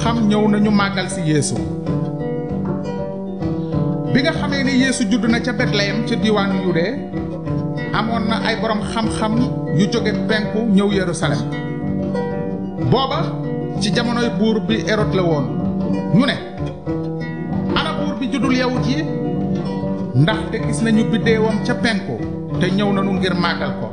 xam-xam ñëw nañu màggal si Yeesu. bi nga xamee ni Yeesu judd na ca Betleyem ca diwaanu Yude amoon na ay borom xam-xam yu jóge penku ñëw Yerusalem. booba ci jamonoy buur bi Hérode la woon. ñu ne ana buur bi juddul yawut yi ndaxte gis nañu biddeewam ca penku te ñëw nañu ngir màggal ko.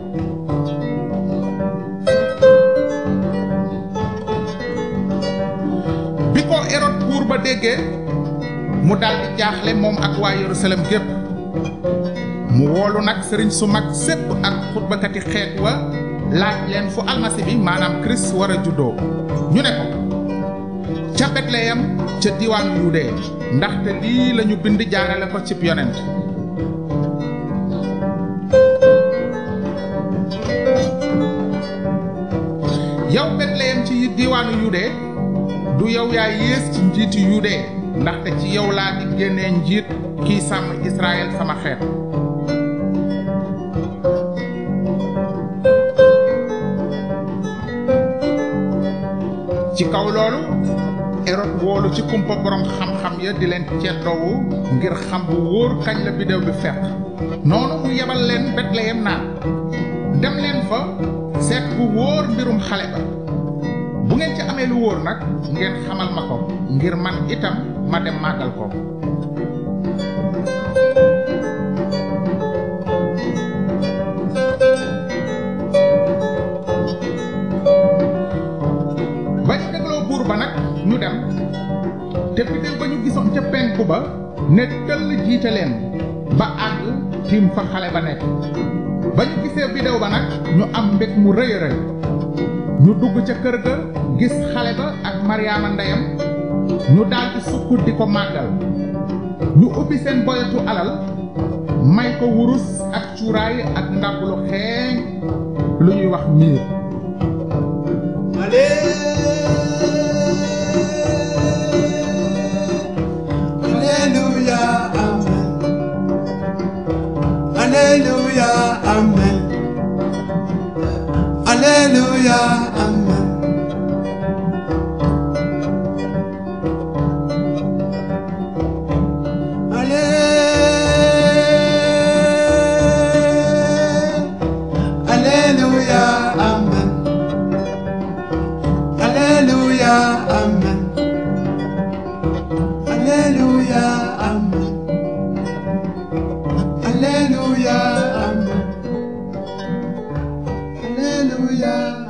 bi ko Hérode buur ba déggee mu daldi jaaxle moom ak waa Yerusalem gépp. mu woolu nag sëriñ su mag sépp ak xutbakati xeet wa laaj leen fu almasi bi maanaam Christ war a juddoo. ñu ne ko ca Betleyem ca diwaanu Yude ndaxte lii lañu bind jaarale ko cib yonent. yow Betleyem ci diwaanu Yude du yow yaa yées ci njiiti Yude ndaxte ci yow laa di génnee njiit kiy sàmm Israël sama xeet. ci kaw loolu Hérode woolu ci kumpa borom xam-xam ya di leen ceddoowu ngir xam bu wóor kañ la biddew bi fekk. noonu mu yebal leen Betleyem naan dem leen fa seet bu wóor mbirum xale ba. bu ngeen ci amee lu wóor nag ngeen xamal ma ko ngir man itam ma dem màggal ko. ba ñu dégloo buur ba nag ñu dem te biddew ba ñu gisoon ca penku ba ne tëll jiite leen ba àgg tiim fa xale ba nekk. ba ñu gisee biddew ba nag ñu am mbég mu rëy a rëy. ñu dugg ca kër ga gis xale ba ak Maryaama ndeyam ñu daldi sukk di ko màggal. ñu ubbi seen boyatu alal may ko wurus ak cuuraay ak ndàbb lu xeeñ lu ñuy wax miir. Alleluia amen. Alleluia amen. Alleluia amen. Alleluia amen. Alleluia amen. Alleluia amen. Alleluia amen. Alleluia.